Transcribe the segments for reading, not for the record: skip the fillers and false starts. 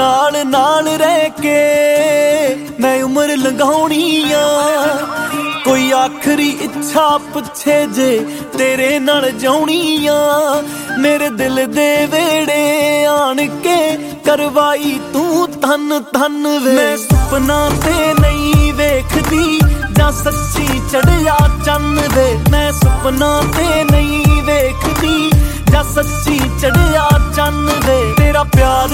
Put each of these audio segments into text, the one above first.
नाल रह के मैं उम्र लंघाउणी आ। कोई आखरी इच्छा पुछे जे तेरे नाल जाउणी आ। मेरे दिल दे वेड़े आन के करवाई तू धन धन वे। मैं सुपना ते नहीं वेखदी जां सच्ची चढ़िया चन्न वे। मैं सुपना ते नहीं वेखदी जां सच्ची चढ़िया चन्न वे। तेरा प्यार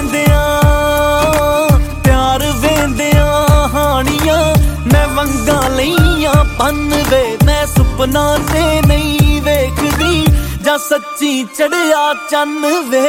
वेंदियां हानियां मैं वंगा लईयां पन वे। मैं सुपना ते नहीं वेखदी जां सच्ची चढ़िया चन्न वे।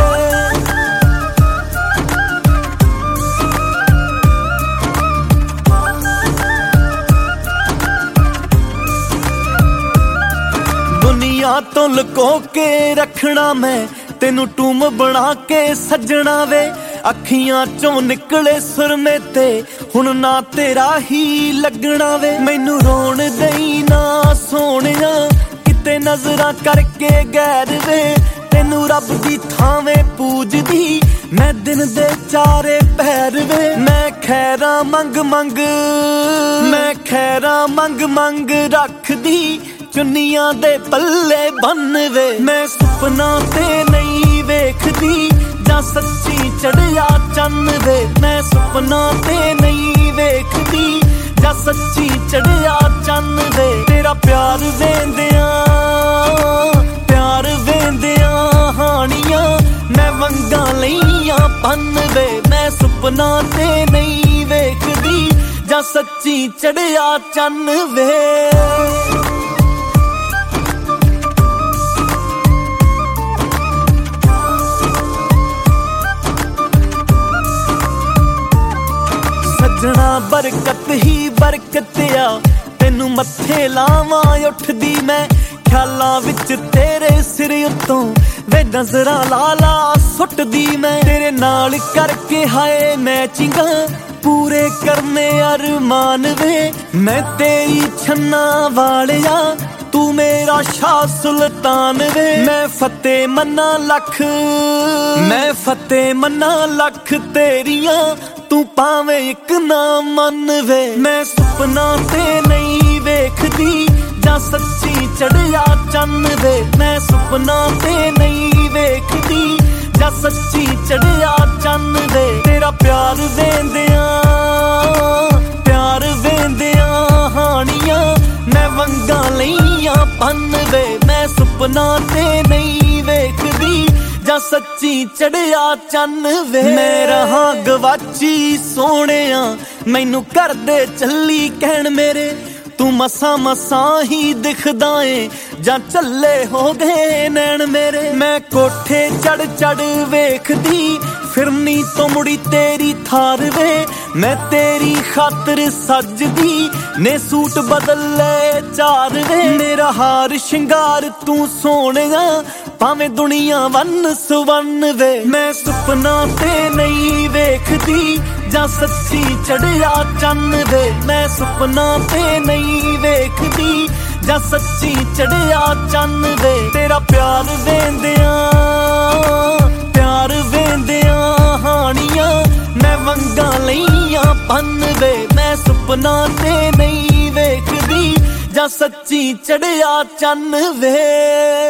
दुनिया तो लुको के रखना मैं तेनू टूम बना के सजना वे। अखियां चों निकले सुरमे ते हुण ना तेरा ही लगना वे। मैनू रोण दई ना सोहणिया किते नजरां करके गैर वे। तेनू रब दी थावें पूजदी मैं दिन दे चारे पैर वे। मैं खैरा मंग मंग रखदी चुनियां दे पल्ले बन वे। मैं सुपना ते नहीं वेखदी जां सच्ची चढ़िया चन्न वे। मैं सुपना ते नहीं वेखदी जां सच्ची चढ़िया चन्न वे। तेरा प्यार वेंदियां हानियां मैं वंगा लईयां पन वे। मैं सुपना ते नहीं वेखदी जां सच्ची चढ़िया चन्न वे। सजना बरकत ही बरकत आ तेनू मत्थे लावां उठदी मैं। ख्यालां विच तेरे सिर उत्तों वे नजरां ला सुटदी मैं। तेरे नाल करके हाय मैचिंगा पूरे करने अरमान वे। मैं तेरी छन्ना वालिया तू मेरा शाह सुल्तान वे। मैं फतेह मन्ना लख तेरियां तू पावे एक ना मन वे। मैं सुपना ते नहीं वेखदी जां सच्ची चढ़िया चन्न वे। मैं सुपना ते नहीं वेखदी जां सच्ची चढ़िया चन्न वे। तेरा प्यार वेंदियां हानियां मैं वंगा लईयां पन वे। मैं सुपना ते नहीं वेखदी जां सच्ची चढ़िया चन्न वे। मैं रहां गवाची सोहणिया मैनू कर दे चली कहण मेरे। तू मसा ही दिखदा ए जां चले हो गए नैन मेरे। मैं कोठे चढ़ वेखदी फिरनी तो मुड़ी तेरी थार वे। मैं तेरी खातर सजदी ने सूट बदल ले चार वे। मेरा हार शिंगार तू सोहणिया भावें दुनिया वन सुवन वे। मैं सुपना ते नहीं वेखदी जां सच्ची चढ़िया चन्न वे। मैं सुपना ते नहीं वेखदी जां सच्ची चढ़िया चन्न वे। तेरा प्यार वेंदियां हानियां मैं वंगा लईयां पन वे। मैं सुपना ते नहीं वेखदी जां सच्ची चढ़िया चन्न वे।